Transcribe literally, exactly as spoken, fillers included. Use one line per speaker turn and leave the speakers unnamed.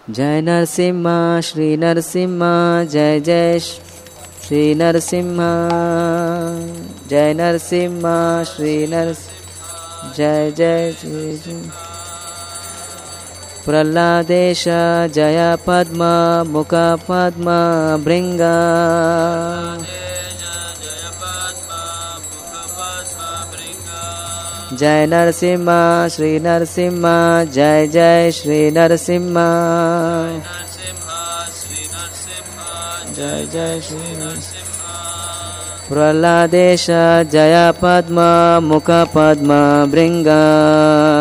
जय नरसिम्हा श्री नरसिम्हा जय जय श्री नरसिम्हा जय नरसिम्हा श्री नरसिम्हा जय जय श्री जय प्रह्लादेश जय पद्मा मुख पद्मा भृंगा जय नरसिम्हा श्री नरसिम्हा जय जय श्री नरसिम्हा जय जय श्री नरसिम्हा प्रह्लादेश जय पद्मा मुख पद्मा भृंगा